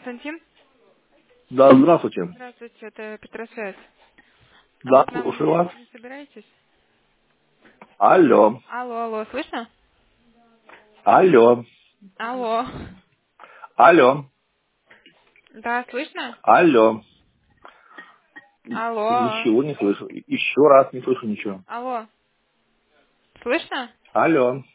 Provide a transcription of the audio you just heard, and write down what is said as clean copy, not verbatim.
Константин? Да, здравствуйте. Здравствуйте, это Петросвязь. А вы Да, к нам слушаю вас. не собираетесь? Алло. Алло, слышно? Алло. Алло. Алло. Да, слышно? Алло. Алло. Ничего не слышу. Еще раз не слышу ничего. Алло. Слышно? Алло.